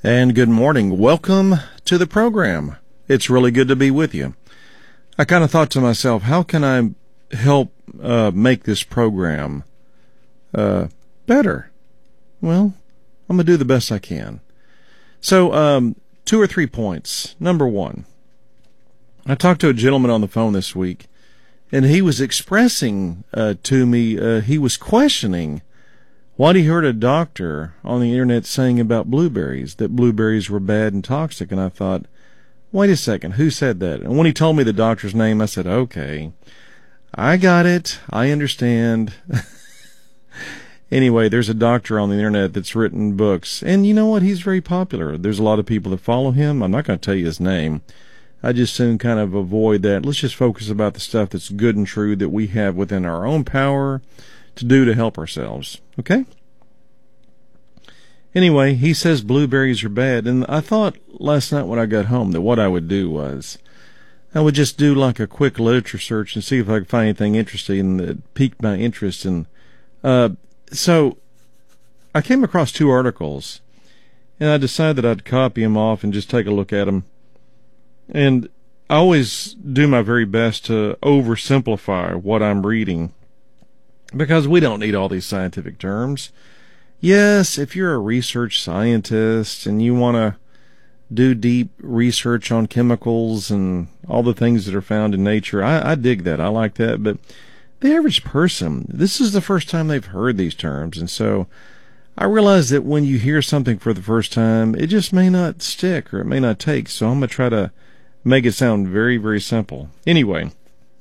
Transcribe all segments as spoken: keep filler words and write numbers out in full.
And good morning. Welcome to the program. It's really good to be with you. I kind of thought to myself, how can I help uh, make this program uh, better? Well, I'm going to do the best I can. So, um, two or three points. Number one, I talked to a gentleman on the phone this week, and he was expressing uh, to me, uh, he was questioning what he heard a doctor on the internet saying about blueberries, that blueberries were bad and toxic. And I thought, wait a second, who said that? And when he told me the doctor's name, I said, okay, I got it. I understand. Anyway, there's a doctor on the internet that's written books. And you know what? He's very popular. There's a lot of people that follow him. I'm not going to tell you his name. I just soon kind of avoid that. Let's just focus about the stuff that's good and true that we have within our own power to do to help ourselves. Okay? Anyway, he says blueberries are bad, and I thought last night when I got home that what I would do was I would just do like a quick literature search and see if I could find anything interesting that piqued my interest. And uh, so I came across two articles, and I decided that I'd copy them off and just take a look at them. And I always do my very best to oversimplify what I'm reading, because we don't need all these scientific terms. Yes, if you're a research scientist and you want to do deep research on chemicals and all the things that are found in nature, I, I dig that. I like that. But the average person, this is the first time they've heard these terms. And so I realize that when you hear something for the first time, it just may not stick or it may not take. So I'm going to try to make it sound very, very simple. Anyway,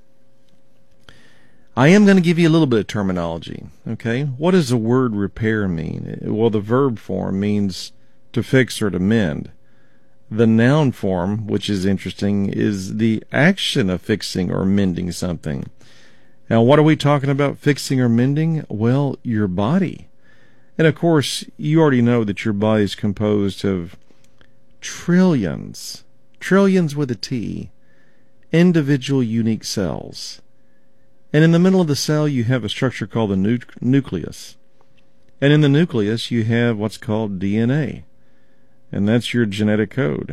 I am going to give you a little bit of terminology, okay? What does the word repair mean? Well, the verb form means to fix or to mend. The noun form, which is interesting, is the action of fixing or mending something. Now, what are we talking about, fixing or mending? Well, your body. And, of course, you already know that your body is composed of trillions, trillions with a T, individual unique cells. And in the middle of the cell, you have a structure called the nu- nucleus. And in the nucleus, you have what's called D N A. And that's your genetic code.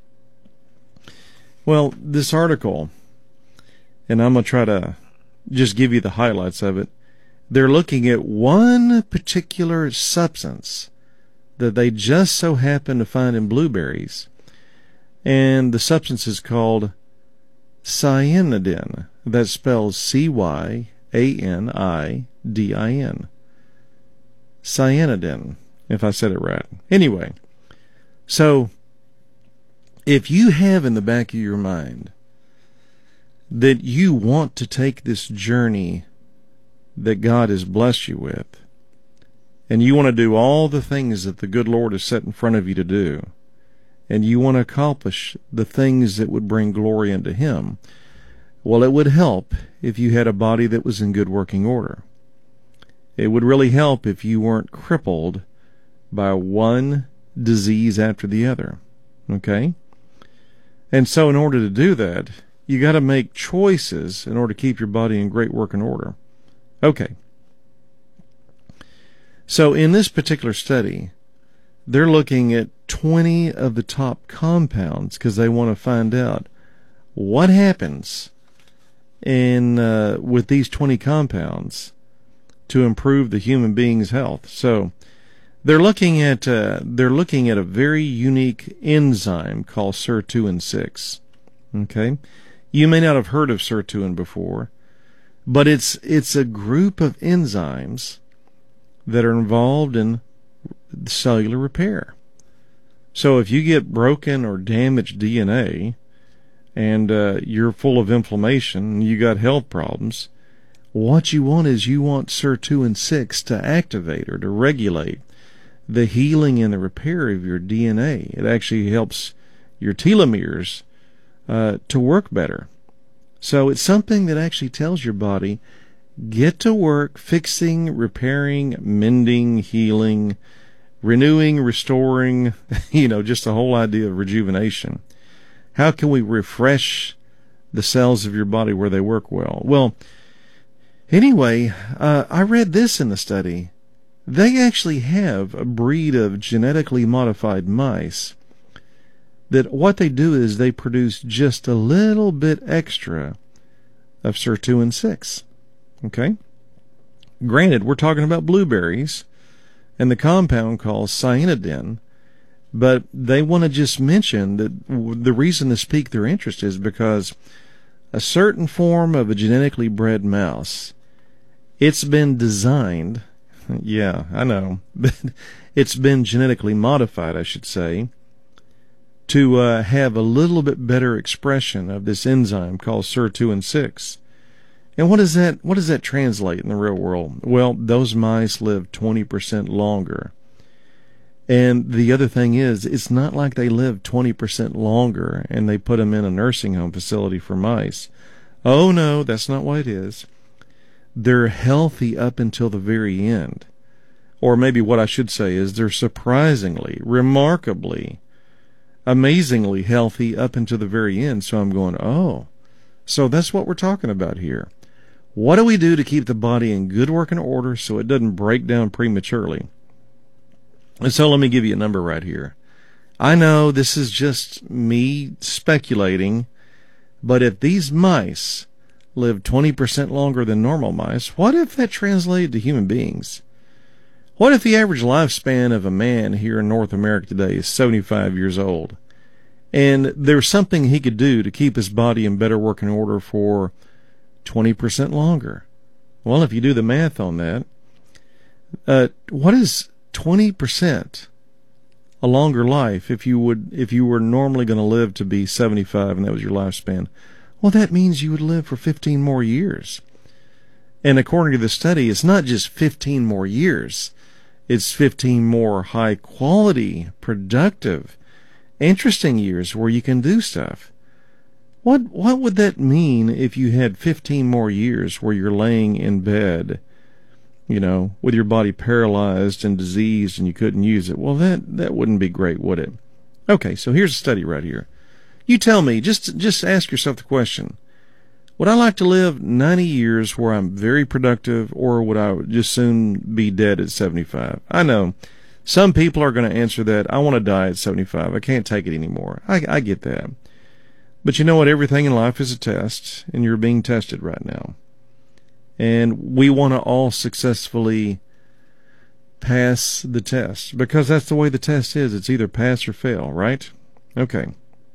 Well, this article, and I'm going to try to just give you the highlights of it, they're looking at one particular substance that they just so happen to find in blueberries. And the substance is called cyanidin. That spells C Y A N I D I N. Cyanidin, if I said it right. Anyway, so if you have in the back of your mind that you want to take this journey that God has blessed you with, and you want to do all the things that the good Lord has set in front of you to do, and you want to accomplish the things that would bring glory unto Him, well, it would help if you had a body that was in good working order. It would really help if you weren't crippled by one disease after the other. Okay? And so in order to do that, you got to make choices in order to keep your body in great working order. Okay. So in this particular study, they're looking at twenty of the top compounds because they want to find out what happens in uh, with these twenty compounds to improve the human being's health. So they're looking at uh, they're looking at a very unique enzyme called sirtuin six. Okay, you may not have heard of sirtuin before, but it's it's a group of enzymes that are involved in cellular repair. So if you get broken or damaged D N A, and uh, you're full of inflammation, and you got health problems, what you want is you want sirtuin six to activate or to regulate the healing and the repair of your D N A. It actually helps your telomeres uh, to work better. So it's something that actually tells your body, get to work fixing, repairing, mending, healing, renewing, restoring, you know, just the whole idea of rejuvenation. How can we refresh the cells of your body where they work well? Well, anyway, uh, I read this in the study They actually have a breed of genetically modified mice that what they do is they produce just a little bit extra of sirtuin six. Okay? Granted, we're talking about blueberries and the compound called cyanidin, but they want to just mention that the reason to pique their interest is because a certain form of a genetically bred mouse, it's been designed, yeah, I know, but it's been genetically modified, I should say, to uh, have a little bit better expression of this enzyme called sirtuin six. And what does that what does that translate in the real world? Well, those mice live twenty percent longer. And the other thing is, it's not like they live twenty percent longer and they put them in a nursing home facility for mice. Oh no, that's not what it is. They're healthy up until the very end. Or maybe what I should say is they're surprisingly, remarkably, amazingly healthy up until the very end. So I'm going, oh, so that's what we're talking about here. What do we do to keep the body in good working order so it doesn't break down prematurely? And so let me give you a number right here. I know this is just me speculating, but if these mice live twenty percent longer than normal mice, what if that translated to human beings? What if the average lifespan of a man here in North America today is seventy-five years old, and there's something he could do to keep his body in better working order for twenty percent longer? Well, if you do the math on that, uh, what is twenty percent a longer life if you would if you were normally going to live to be seventy-five and that was your lifespan? Well, that means you would live for fifteen more years. And according to the study, it's not just fifteen more years. It's fifteen more high quality, productive, interesting years where you can do stuff. What what would that mean if you had fifteen more years where you're laying in bed, you know, with your body paralyzed and diseased and you couldn't use it? Well, that, that wouldn't be great, would it? Okay, so here's a study right here. You tell me, just just ask yourself the question, would I like to live ninety years where I'm very productive, or would I just soon be dead at seventy-five? I know some people are going to answer that, I want to die at seventy-five. I can't take it anymore. I, I get that. But you know what? Everything in life is a test, and you're being tested right now. And we want to all successfully pass the test, because that's the way the test is. It's either pass or fail, right? Okay.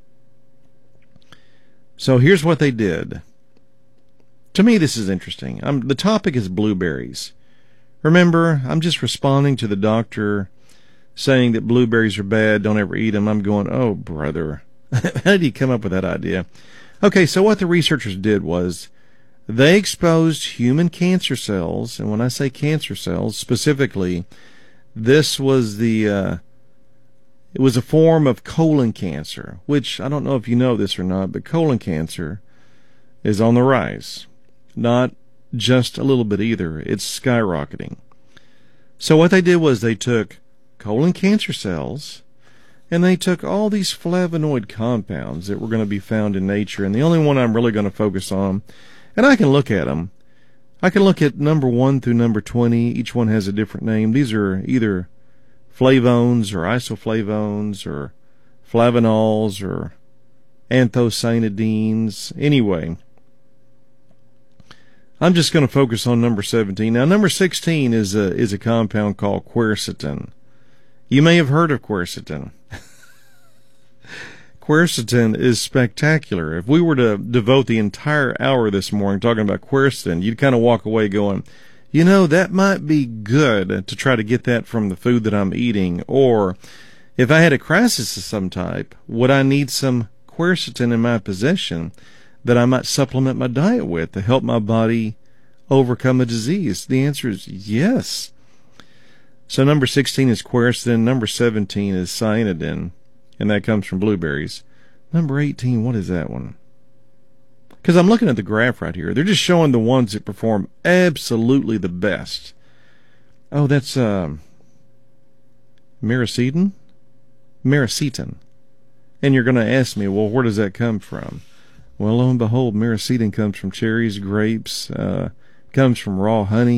So here's what they did. To me, this is interesting. Um, the topic is blueberries. Remember, I'm just responding to the doctor saying that blueberries are bad, don't ever eat them. I'm going, oh, brother. How did he come up with that idea? Okay, so what the researchers did was they exposed human cancer cells, and when I say cancer cells, specifically, this was the, uh, it was a form of colon cancer, which I don't know if you know this or not, but colon cancer is on the rise. Not just a little bit either. It's skyrocketing. So what they did was they took colon cancer cells, and they took all these flavonoid compounds that were going to be found in nature, and the only one I'm really going to focus on, and I can look at them. I can look at number one through number twenty. Each one has a different name. These are either flavones or isoflavones or flavanols or anthocyanidins. Anyway, I'm just going to focus on number seventeen. Now, number sixteen is a, is a compound called quercetin. You may have heard of quercetin. Quercetin is spectacular. If we were to devote the entire hour this morning talking about quercetin, you'd kind of walk away going, you know, that might be good to try to get that from the food that I'm eating. Or if I had a crisis of some type, would I need some quercetin in my possession that I might supplement my diet with to help my body overcome a disease? The answer is yes. So number sixteen is quercetin. Number seventeen is cyanidin, and that comes from blueberries. Number eighteen, what is that one? Because I'm looking at the graph right here. They're just showing the ones that perform absolutely the best. Oh, that's um, miracetin? Miracetin. And you're going to ask me, well, where does that come from? Well, lo and behold, miracetin comes from cherries, grapes, uh, comes from raw honey,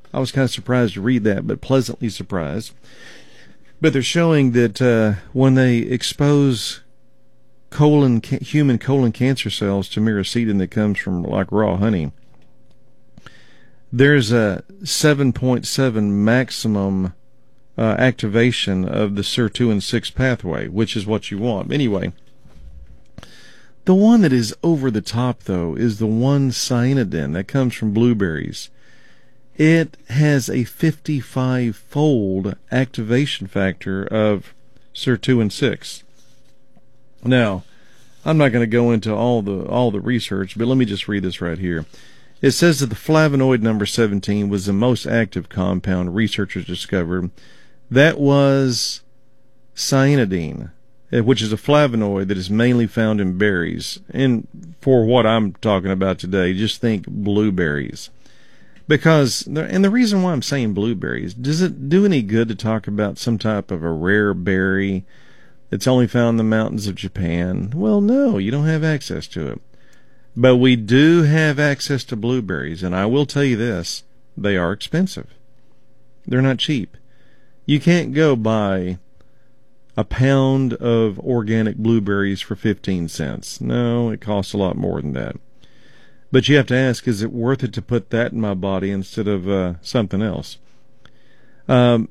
I was kind of surprised to read that, but pleasantly surprised. But they're showing that uh, when they expose colon ca- human colon cancer cells to miracetin that comes from like raw honey, there's a seven point seven maximum uh, activation of the sirtuin six pathway, which is what you want. Anyway, the one that is over the top, though, is the one cyanidin that comes from blueberries. It has a fifty-five-fold activation factor of sirtuin six. Now, I'm not going to go into all the all the research, but let me just read this right here. It says that the flavonoid number seventeen was the most active compound researchers discovered. That was cyanidin, which is a flavonoid that is mainly found in berries. And for what I'm talking about today, just think blueberries. Because, and the reason why I'm saying blueberries, does it do any good to talk about some type of a rare berry that's only found in the mountains of Japan? Well, no, you don't have access to it. But we do have access to blueberries, and I will tell you this, they are expensive. They're not cheap. You can't go buy a pound of organic blueberries for fifteen cents. No, it costs a lot more than that. But you have to ask, is it worth it to put that in my body instead of uh, something else? Um,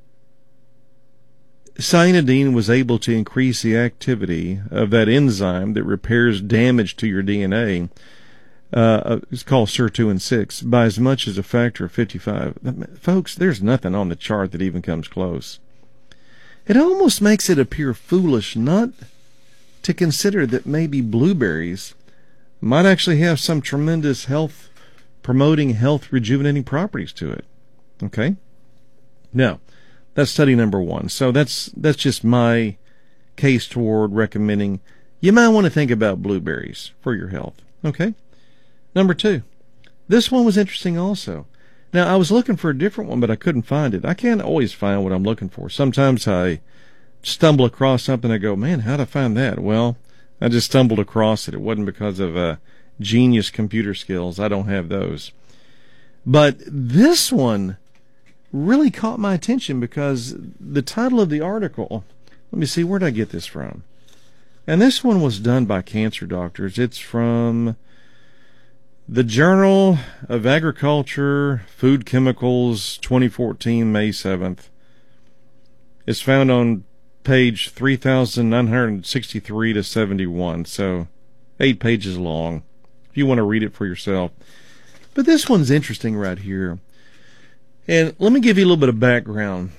cyanidin was able to increase the activity of that enzyme that repairs damage to your D N A. Uh, it's called sirtuin six by as much as a factor of fifty-five. Folks, there's nothing on the chart that even comes close. It almost makes it appear foolish not to consider that maybe blueberries might actually have some tremendous health promoting, health rejuvenating properties to it. Okay? Now, that's study number one. So that's that's just my case toward recommending you might want to think about blueberries for your health. Okay? Number two. This one was interesting also. Now, I was looking for a different one, but I couldn't find it. I can't always find what I'm looking for. Sometimes I stumble across something and I go, man, how'd I find that? Well, I just stumbled across it. It wasn't because of uh, genius computer skills. I don't have those. But this one really caught my attention because the title of the article, let me see, where did I get this from? And this one was done by cancer doctors. It's from the Journal of Agriculture, Food Chemicals, twenty fourteen, May seventh. It's found on page three thousand nine hundred sixty-three to seventy-one, so eight pages long, if you want to read it for yourself. But this one's interesting right here. And let me give you a little bit of background.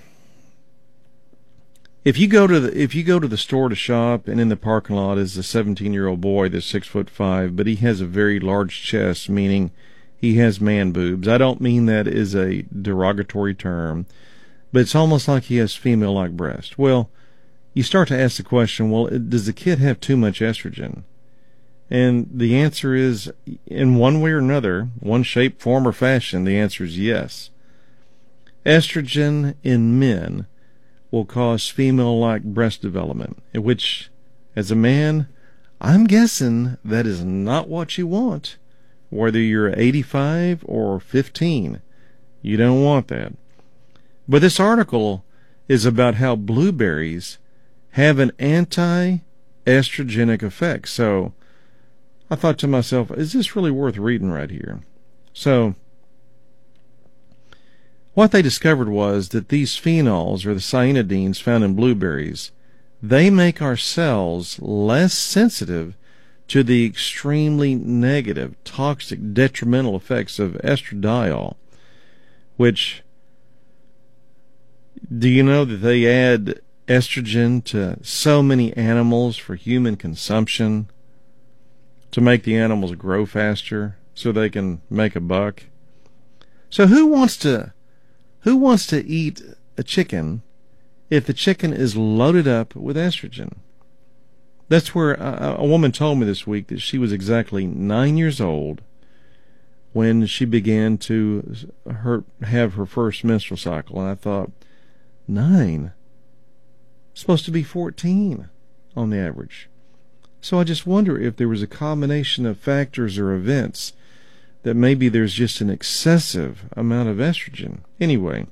If you go to the if you go to the store to shop, and in the parking lot is a seventeen-year-old boy that's six foot five, but he has a very large chest, meaning he has man boobs. I don't mean that as a derogatory term, but it's almost like he has female-like breasts. Well, you start to ask the question, well, does the kid have too much estrogen? And the answer is, in one way or another, one shape, form, or fashion, the answer is yes. Estrogen in men will cause female-like breast development, which, as a man, I'm guessing that is not what you want. Whether you're eighty-five or fifteen, you don't want that. But this article is about how blueberries have an anti-estrogenic effect. So I thought to myself, is this really worth reading right here? So what they discovered was that these phenols, or the cyanidins found in blueberries, they make our cells less sensitive to the extremely negative, toxic, detrimental effects of estradiol, which, do you know that they add estrogen to so many animals for human consumption to make the animals grow faster so they can make a buck? So who wants to who wants to eat a chicken if the chicken is loaded up with estrogen? That's where a, a woman told me this week that she was exactly nine years old when she began to her have her first menstrual cycle, and I thought, nine? Supposed to be fourteen on the average. So I just wonder if there was a combination of factors or events that maybe there's just an excessive amount of estrogen. Anyway.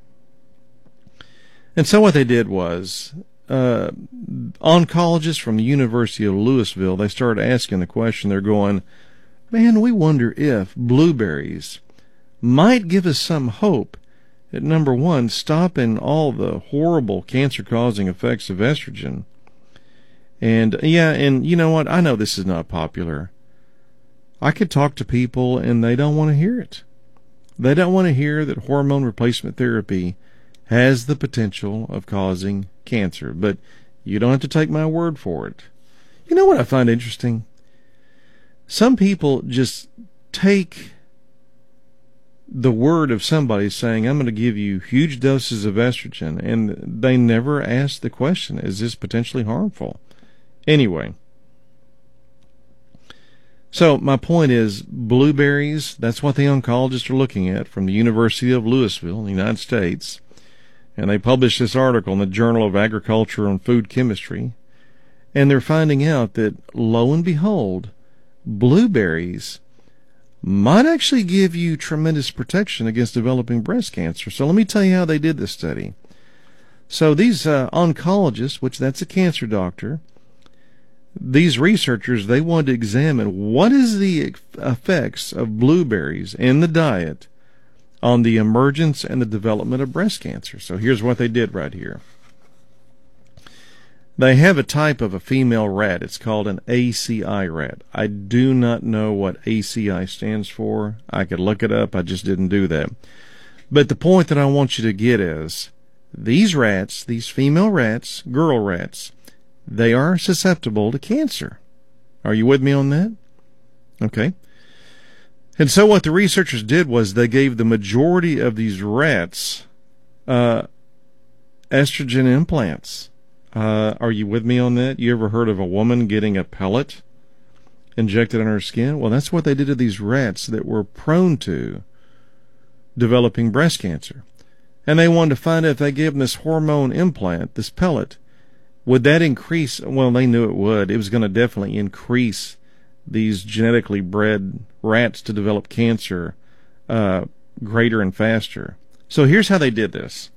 And so what they did was, uh, oncologists from the University of Louisville, they started asking the question. They're going, man, we wonder if blueberries might give us some hope at, number one, stopping all the horrible cancer-causing effects of estrogen. And, yeah, and you know what? I know this is not popular. I could talk to people, and they don't want to hear it. They don't want to hear that hormone replacement therapy has the potential of causing cancer. But you don't have to take my word for it. You know what I find interesting? Some people just take the word of somebody saying, I'm going to give you huge doses of estrogen, and they never ask the question, is this potentially harmful? Anyway, so my point is, blueberries, that's what the oncologists are looking at from the University of Louisville in the United States, and they published this article in the Journal of Agriculture and Food Chemistry, and they're finding out that, lo and behold, blueberries might actually give you tremendous protection against developing breast cancer. So let me tell you how they did this study. So these uh, oncologists, which that's a cancer doctor, these researchers, they wanted to examine what is the effects of blueberries in the diet on the emergence and the development of breast cancer. So here's what they did right here. They have a type of a female rat. It's called an A C I rat. I do not know what A C I stands for. I could look it up. I just didn't do that. But the point that I want you to get is, these rats, these female rats, girl rats, they are susceptible to cancer. Are you with me on that? Okay. And so what the researchers did was they gave the majority of these rats uh, estrogen implants. Uh, are you with me on that? You ever heard of a woman getting a pellet injected in her skin? Well, that's what they did to these rats that were prone to developing breast cancer. And they wanted to find out if they gave them this hormone implant, this pellet, would that increase? Well, they knew it would. It was going to definitely increase these genetically bred rats to develop cancer uh, greater and faster. So here's how they did this.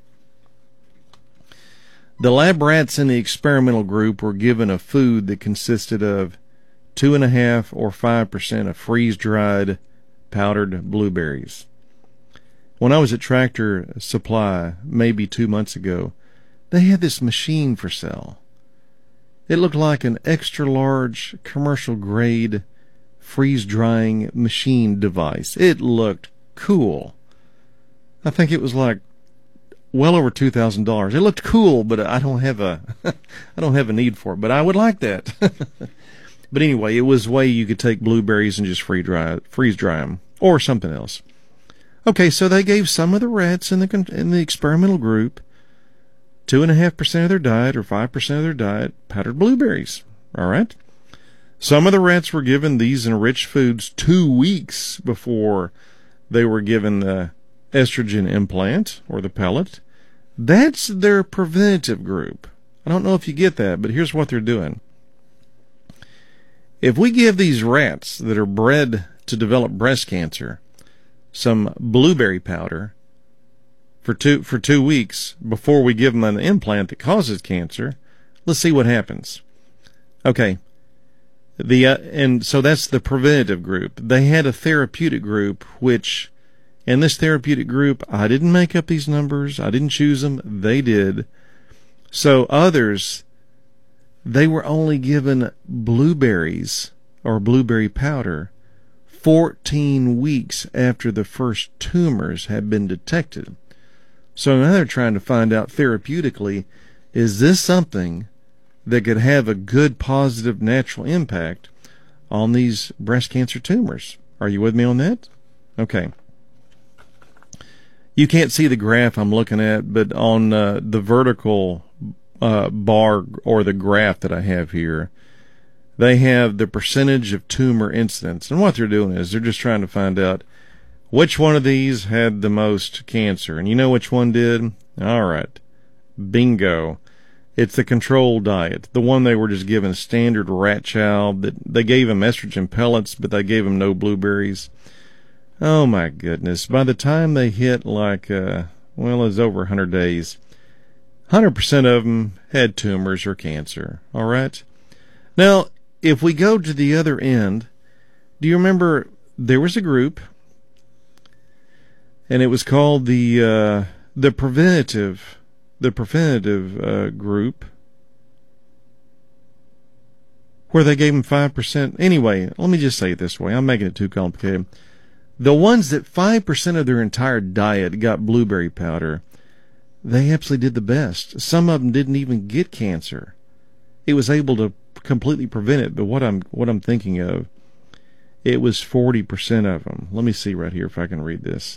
The lab rats in the experimental group were given a food that consisted of two and a half or five percent of freeze-dried powdered blueberries. When I was at Tractor Supply maybe two months ago, they had this machine for sale. It looked like an extra-large commercial-grade freeze-drying machine device. It looked cool. I think it was like well over two thousand dollars. It looked cool, but I don't have a I don't have a need for it. But I would like that. But anyway, it was a way you could take blueberries and just freeze dry freeze dry them or something else. Okay, so they gave some of the rats in the in the experimental group two and a half percent of their diet or five percent of their diet powdered blueberries. All right. Some of the rats were given these enriched foods two weeks before they were given the estrogen implant or the pellet. That's their preventative group. I don't know if you get that, but here's what they're doing. If we give these rats that are bred to develop breast cancer some blueberry powder for two for two weeks before we give them an implant that causes cancer, let's see what happens. Okay. The uh, and so that's the preventative group. They had a therapeutic group, which in this therapeutic group, I didn't make up these numbers. I didn't choose them. They did. So others, they were only given blueberries or blueberry powder fourteen weeks after the first tumors had been detected. So now they're trying to find out therapeutically, is this something that could have a good positive natural impact on these breast cancer tumors? Are you with me on that? Okay. You can't see the graph I'm looking at, but on uh, the vertical uh, bar or the graph that I have here, they have the percentage of tumor incidence. And what they're doing is they're just trying to find out which one of these had the most cancer. And you know which one did? All right. Bingo. It's the control diet, the one they were just given standard rat chow. That they gave them estrogen pellets, but they gave them no blueberries. Oh, my goodness. By the time they hit, like, uh, well, it was over one hundred days, one hundred percent of them had tumors or cancer. All right? Now, if we go to the other end, do you remember there was a group, and it was called the uh, the preventative the preventative uh, group, where they gave them five percent. Anyway, let me just say it this way. I'm making it too complicated. The ones that five percent of their entire diet got blueberry powder, they absolutely did the best. Some of them didn't even get cancer. It was able to completely prevent it, but what I'm what I'm thinking of, it was forty percent of them. Let me see right here if I can read this.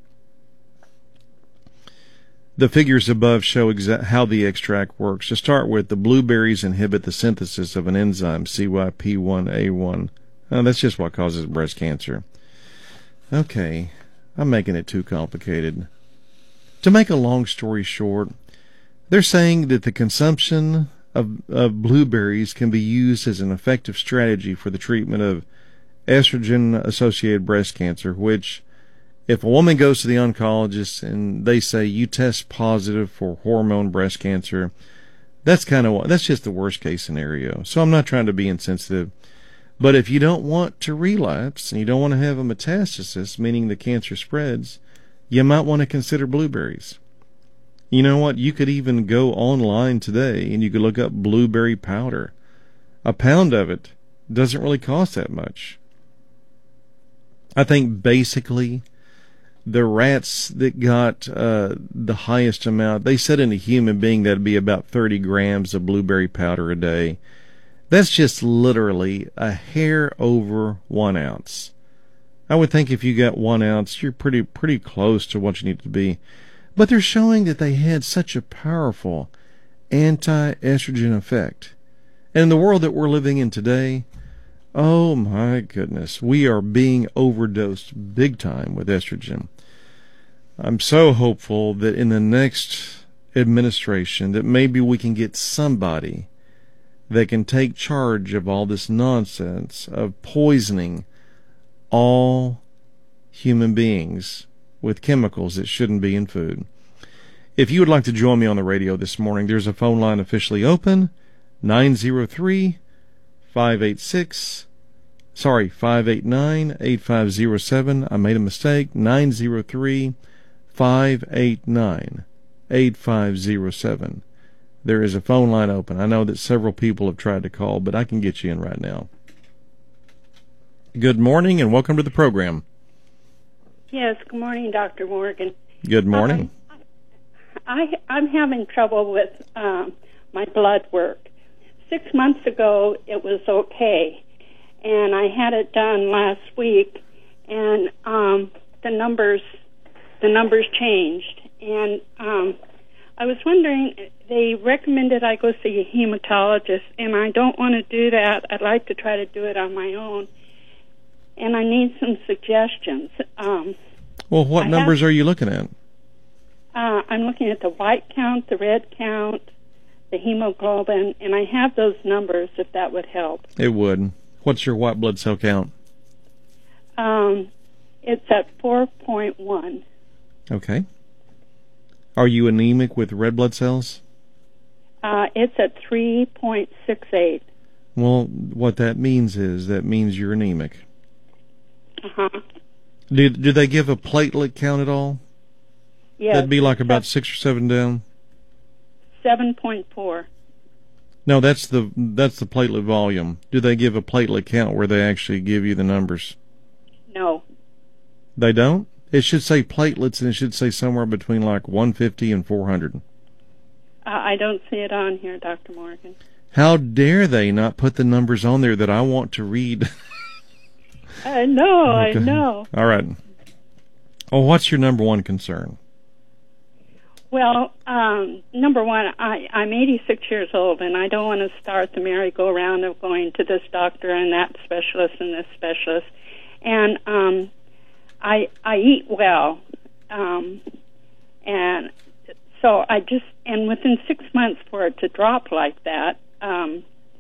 The figures above show exa- how the extract works. To start with, the blueberries inhibit the synthesis of an enzyme, C Y P one A one. Oh, that's just what causes breast cancer. Okay, I'm making it too complicated. To make a long story short, they're saying that the consumption of, of blueberries can be used as an effective strategy for the treatment of estrogen-associated breast cancer, which, if a woman goes to the oncologist and they say you test positive for hormone breast cancer, that's kind of that's just the worst case scenario. So I'm not trying to be insensitive, but if you don't want to relapse and you don't want to have a metastasis, meaning the cancer spreads, you might want to consider blueberries. You know what? You could even go online today and you could look up blueberry powder. A pound of it doesn't really cost that much. I think basically the rats that got uh, the highest amount, they said in a human being that'd be about thirty grams of blueberry powder a day. That's just literally a hair over one ounce. I would think if you got one ounce, you're pretty pretty close to what you need to be. But they're showing that they had such a powerful anti-estrogen effect. And in the world that we're living in today, oh my goodness, we are being overdosed big time with estrogen. I'm so hopeful that in the next administration that maybe we can get somebody that can take charge of all this nonsense of poisoning all human beings with chemicals that shouldn't be in food. If you would like to join me on the radio this morning, there's a phone line officially open, nine zero three, five eight six, sorry, five eight nine, eight five zero seven. I made a mistake, nine zero three, five eight nine, eight five zero seven. There is a phone line open. I know that several people have tried to call, but I can get you in right now. Good morning and welcome to the program. Yes, good morning, Doctor Morgan. Good morning. Um, I, I'm having trouble with um, my blood work. Six months ago, it was okay, and I had it done last week, and um, the numbers the numbers changed. And um, I was wondering, they recommended I go see a hematologist, and I don't want to do that. I'd like to try to do it on my own. And I need some suggestions. Um, well, what I numbers have, are you looking at? Uh, I'm looking at the white count, the red count, the hemoglobin, and I have those numbers if that would help. It would. What's your white blood cell count? Um, it's at four point one. Okay. Are you anemic with red blood cells? Uh, it's at three point six eight. Well, what that means is that means you're anemic. Uh-huh. Did did they give a platelet count at all? Yes. That'd be like about six or seven down. Seven point four. No, that's the that's the platelet volume. Do they give a platelet count where they actually give you the numbers? No. They don't? It should say platelets, and it should say somewhere between like one fifty and four hundred. Uh, I don't see it on here, Doctor Morgan. How dare they not put the numbers on there that I want to read? I know, okay. I know. All right. Well, what's your number one concern? Well, um, number one, I, I'm eighty-six years old, and I don't want to start the merry-go-round of going to this doctor and that specialist and this specialist. And um, I I eat well, um, and so I just and within six months for it to drop like that, um,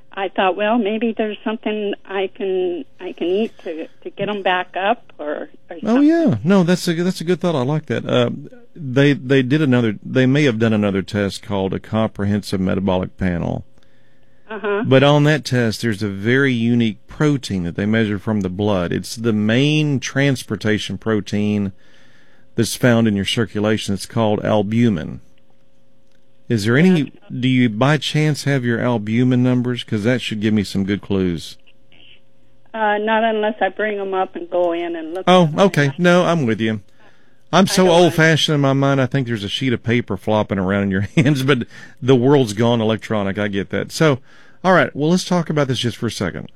I thought, well, maybe there's something I can I can eat to to get them back up, or, or something. Oh yeah, no, that's a that's a good thought. I like that. Uh, they they did another. They may have done another test called a comprehensive metabolic panel. Uh-huh. But on that test, there's a very unique protein that they measure from the blood. It's the main transportation protein that's found in your circulation. It's called albumin. Is there any, do you by chance have your albumin numbers? Because that should give me some good clues. Uh, not unless I bring them up and go in and look. Oh, at them. okay. No, I'm with you. I'm so don't old-fashioned in my mind, I think there's a sheet of paper flopping around in your hands, but the world's gone electronic. I get that. So, all right, well, let's talk about this just for a second.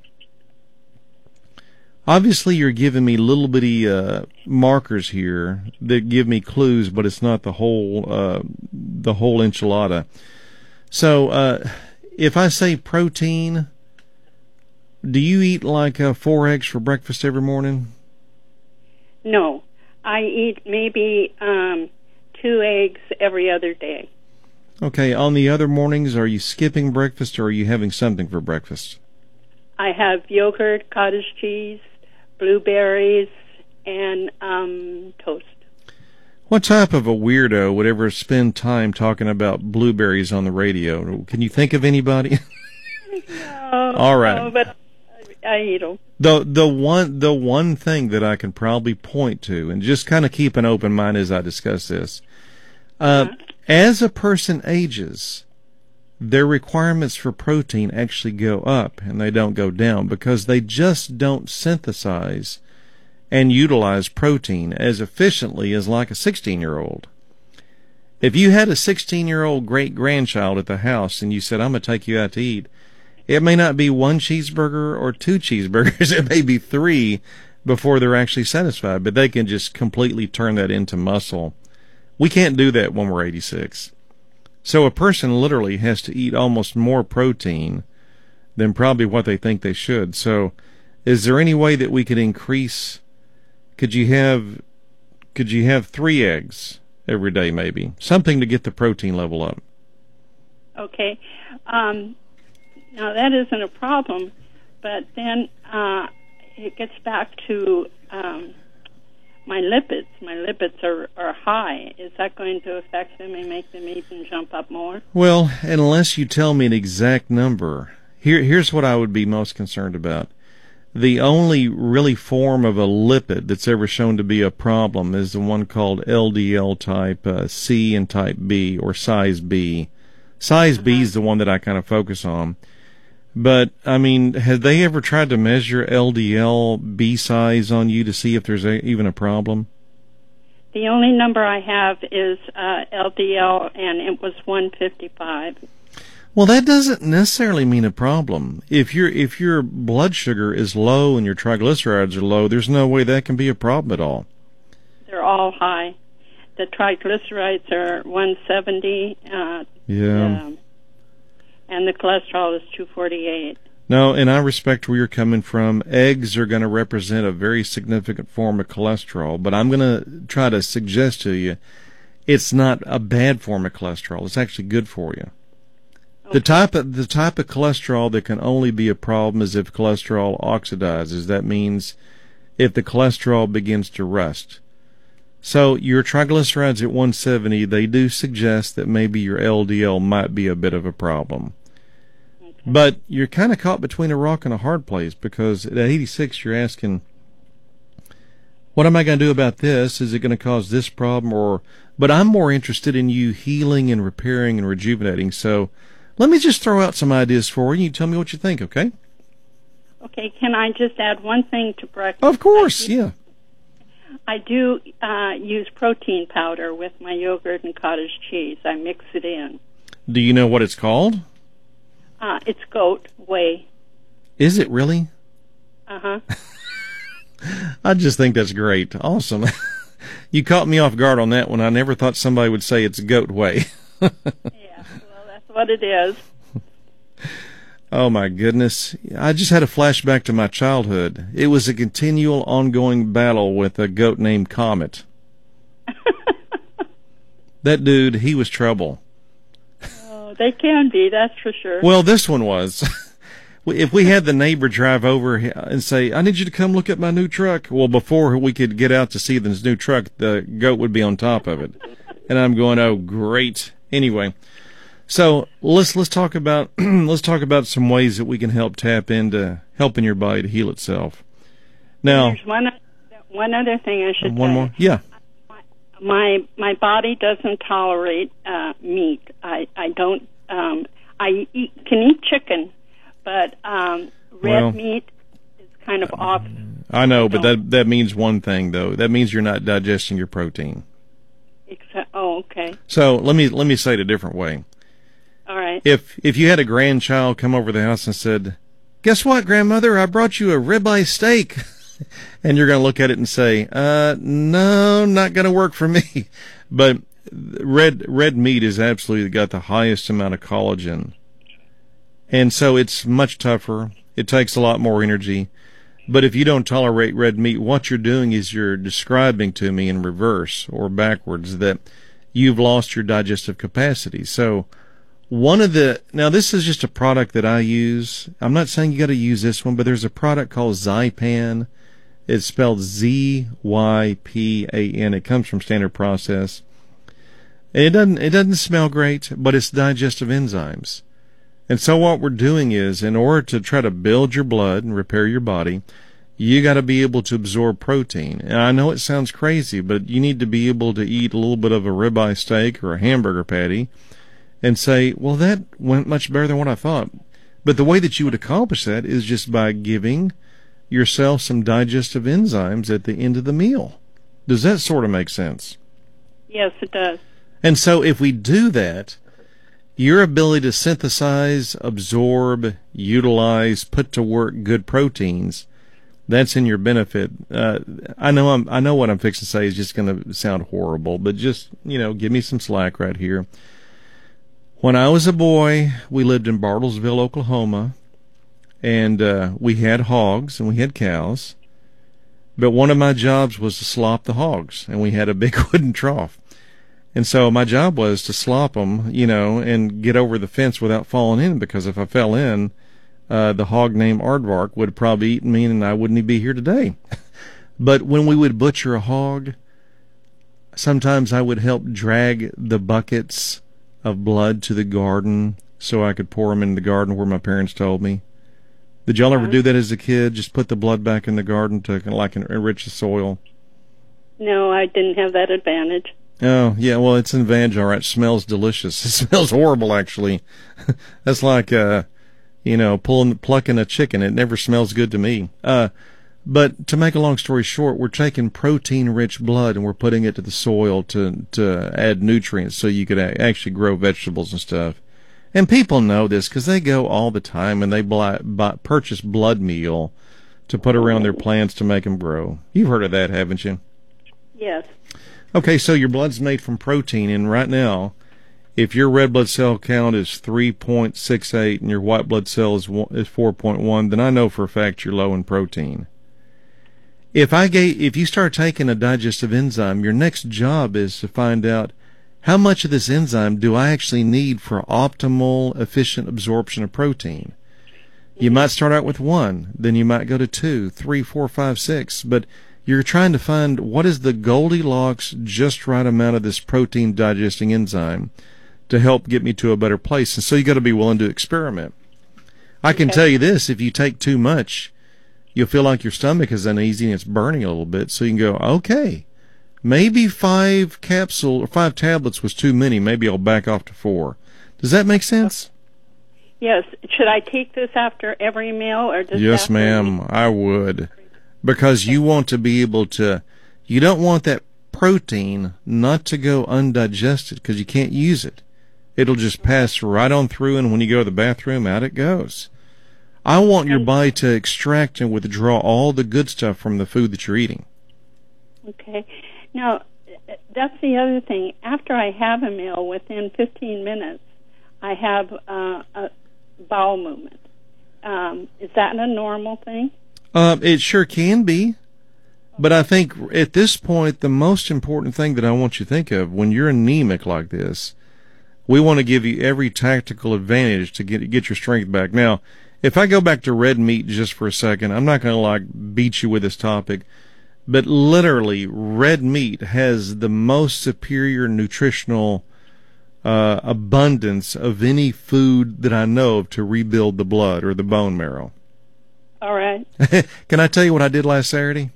Obviously, you're giving me little bitty uh, markers here that give me clues, but it's not the whole uh, the whole enchilada. So, uh, if I say protein, do you eat like uh, four eggs for breakfast every morning? No, I eat maybe um, two eggs every other day. Okay, on the other mornings, are you skipping breakfast or are you having something for breakfast? I have yogurt, cottage cheese, blueberries, and um, toast. What type of a weirdo would ever spend time talking about blueberries on the radio? Can you think of anybody? No, All right. no, but I eat them. The the one the one thing that I can probably point to, and just kind of keep an open mind as I discuss this, uh, Uh-huh. as a person ages, their requirements for protein actually go up and they don't go down because they just don't synthesize and utilize protein as efficiently as like a sixteen-year-old. If you had a sixteen-year-old great-grandchild at the house and you said, I'm going to take you out to eat, it may not be one cheeseburger or two cheeseburgers. It may be three before they're actually satisfied, but they can just completely turn that into muscle. We can't do that when we're eighty-six. So a person literally has to eat almost more protein than probably what they think they should. So is there any way that we could increase, could you have, could you have three eggs every day maybe? Something to get the protein level up. Okay. Um, now, that isn't a problem, but then uh, it gets back to um, my lipids. My lipids are, are high. Is that going to affect them and make them even jump up more? Well, unless you tell me an exact number, here, here's what I would be most concerned about. The only really form of a lipid that's ever shown to be a problem is the one called L D L type uh, C and type B, or size B. Size B is the one that I kind of focus on. But, I mean, have they ever tried to measure L D L B size on you to see if there's a, even a problem? The only number I have is uh, L D L, and it was one fifty-five. Well, that doesn't necessarily mean a problem. If your if your blood sugar is low and your triglycerides are low, there's no way that can be a problem at all. They're all high. The triglycerides are one seventy. Uh, Yeah. um, and the cholesterol is two forty-eight. No, and I respect where you're coming from. Eggs are going to represent a very significant form of cholesterol, but I'm going to try to suggest to you it's not a bad form of cholesterol. It's actually good for you. The type of the type of cholesterol that can only be a problem is if cholesterol oxidizes. That means if the cholesterol begins to rust. So your triglycerides at one seventy, they do suggest that maybe your L D L might be a bit of a problem. Okay. But you're kind of caught between a rock and a hard place because at eighty-six you're asking, what am I going to do about this? Is it going to cause this problem? Or, but I'm more interested in you healing and repairing and rejuvenating. So let me just throw out some ideas for you. You tell me what you think, okay? Okay, can I just add one thing to breakfast? Of course, I do, yeah. I do uh, use protein powder with my yogurt and cottage cheese. I mix it in. Do you know what it's called? Uh, it's goat whey. Is it really? Uh-huh. I just think that's great. Awesome. You caught me off guard on that one. I never thought somebody would say it's goat whey. Yeah, well, that's what it is. Oh, my goodness. I just had a flashback to my childhood. It was a continual, ongoing battle with a goat named Comet. That dude, he was trouble. Oh, they can be, that's for sure. Well, this one was. if we had the neighbor drive over and say, I need you to come look at my new truck. Well, before we could get out to see this new truck, the goat would be on top of it. And I'm going, oh, great. Anyway, so let's let's talk about let's talk about some ways that we can help tap into helping your body to heal itself. Now, there's one one other thing I should one say. more, yeah. My my body doesn't tolerate uh, meat. I I don't. Um, I eat, can eat chicken, but um, red well, meat is kind of off. I know, but that that means one thing though. That means you're not digesting your protein. Except, oh, okay. So let me let me say it a different way. All right. If if you had a grandchild come over the house and said, "Guess what, grandmother? I brought you a ribeye steak," and you're going to look at it and say, "Uh, no, not going to work for me." But red red meat has absolutely got the highest amount of collagen, and so it's much tougher. It takes a lot more energy. But if you don't tolerate red meat, what you're doing is you're describing to me in reverse or backwards that you've lost your digestive capacity. So one of the, now this is just a product that I use. I'm not saying you got to use this one, but there's a product called Zypan. It's spelled Z Y P A N. It comes from Standard Process. And it doesn't, it doesn't smell great, but it's digestive enzymes. And so what we're doing is, in order to try to build your blood and repair your body, you got to be able to absorb protein. And I know it sounds crazy, but you need to be able to eat a little bit of a ribeye steak or a hamburger patty and say, well, that went much better than what I thought. But the way that you would accomplish that is just by giving yourself some digestive enzymes at the end of the meal. Does that sort of make sense? Yes, it does. And so if we do that, your ability to synthesize, absorb, utilize, put to work good proteins, that's in your benefit. Uh, I know I'm, I know what I'm fixing to say is just going to sound horrible, but just, you know, give me some slack right here. When I was a boy, we lived in Bartlesville, Oklahoma, and uh, we had hogs and we had cows. But one of my jobs was to slop the hogs, and we had a big wooden trough. And so my job was to slop them, you know, and get over the fence without falling in, because if I fell in, uh, the hog named Aardvark would have probably eaten me and I wouldn't be here today. But when we would butcher a hog, sometimes I would help drag the buckets of blood to the garden so I could pour them in the garden where my parents told me. Did y'all ever do that as a kid? Just put the blood back in the garden to kind of like enrich the soil? No, I didn't have that advantage. Oh, yeah, well, it's an advantage, all right. It smells delicious. It smells horrible, actually. That's like, uh, you know, pulling, plucking a chicken. It never smells good to me. Uh, but to make a long story short, we're taking protein-rich blood and we're putting it to the soil to, to add nutrients so you could a- actually grow vegetables and stuff. And people know this because they go all the time and they buy, buy, purchase blood meal to put around their plants to make them grow. You've heard of that, haven't you? Yes. Okay, so your blood's made from protein, and right now, if your red blood cell count is three point six eight and your white blood cell is is four point one, then I know for a fact you're low in protein. If I gave, if you start taking a digestive enzyme, your next job is to find out how much of this enzyme do I actually need for optimal, efficient absorption of protein. You might start out with one, then you might go to two, three, four, five, six, but you're trying to find what is the Goldilocks just right amount of this protein digesting enzyme to help get me to a better place. And so you got to be willing to experiment. I can Okay. tell you this, if you take too much, you'll feel like your stomach is uneasy and it's burning a little bit. So you can go, okay, maybe five capsule or five tablets was too many. Maybe I'll back off to four. Does that make sense? Yes. Should I take this after every meal or just Yes, after ma'am, I would. Because you want to be able to, you don't want that protein not to go undigested because you can't use it. It'll just pass right on through, and when you go to the bathroom, out it goes. I want your body to extract and withdraw all the good stuff from the food that you're eating. Okay. Now, that's the other thing. After I have a meal, within fifteen minutes, I have uh, a bowel movement. Um, is that a normal thing? Uh, it sure can be. But I think at this point, the most important thing that I want you to think of when you're anemic like this, we want to give you every tactical advantage to get get your strength back. Now, if I go back to red meat just for a second, I'm not going to like beat you with this topic, but literally red meat has the most superior nutritional uh, abundance of any food that I know of to rebuild the blood or the bone marrow. All right. Can I tell you what I did last Saturday?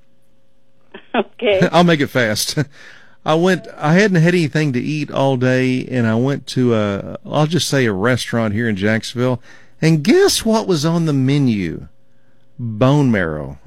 Okay. I'll make it fast. I went, I hadn't had anything to eat all day, and I went to a, I'll just say a restaurant here in Jacksonville, and guess what was on the menu? Bone marrow.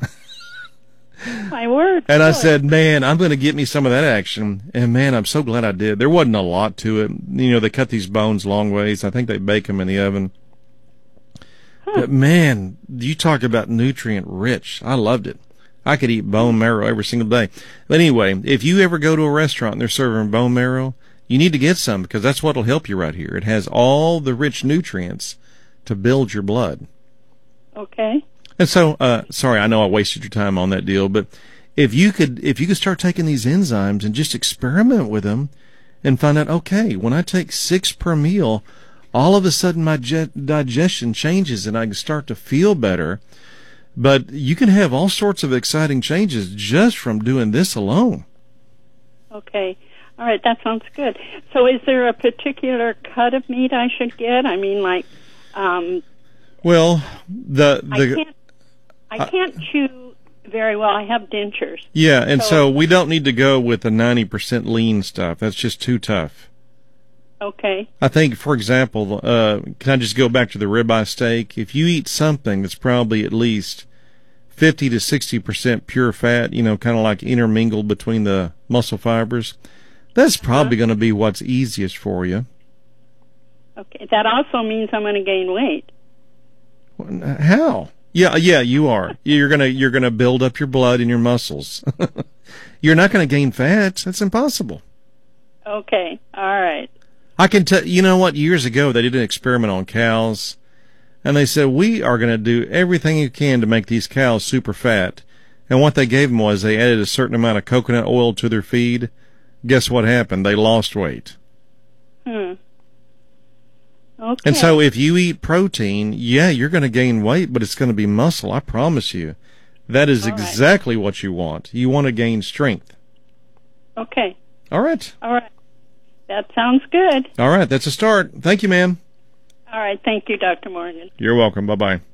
My word. And I really? said, man, I'm going to get me some of that action. And man, I'm so glad I did. There wasn't a lot to it. You know, they cut these bones long ways. I think they bake them in the oven. Huh. But man, you talk about nutrient rich. I loved it. I could eat bone marrow every single day. But anyway, if you ever go to a restaurant and they're serving bone marrow, you need to get some because that's what will help you right here. It has all the rich nutrients to build your blood. Okay. And so, uh, sorry, I know I wasted your time on that deal, but if you could, if you could start taking these enzymes and just experiment with them and find out, okay, when I take six per meal, all of a sudden my je- digestion changes and I can start to feel better. But you can have all sorts of exciting changes just from doing this alone. Okay. All right, that sounds good. So is there a particular cut of meat I should get? I mean, like, um, well, the, the I can't, I can't uh, chew very well. I have dentures. Yeah, and so, so we don't need to go with the ninety percent lean stuff. That's just too tough. Okay. I think, for example, uh, can I just go back to the ribeye steak? If you eat something that's probably at least fifty to sixty percent pure fat, you know, kind of like intermingled between the muscle fibers, that's probably uh-huh. going to be what's easiest for you. Okay. That also means I'm going to gain weight. How? Yeah, yeah, you are. You're gonna you're gonna build up your blood and your muscles. You're not going to gain fats. That's impossible. Okay. All right. I can tell. You know what? Years ago, they did an experiment on cows, and they said we are going to do everything you can to make these cows super fat. And what they gave them was they added a certain amount of coconut oil to their feed. Guess what happened? They lost weight. Hmm. Okay. And so if you eat protein, yeah, you're going to gain weight, but it's going to be muscle. I promise you. That is All exactly right. what you want. You want to gain strength. Okay. All right. All right. That sounds good. All right. That's a start. Thank you, ma'am. All right. Thank you, Doctor Morgan. You're welcome. Bye-bye. Bye.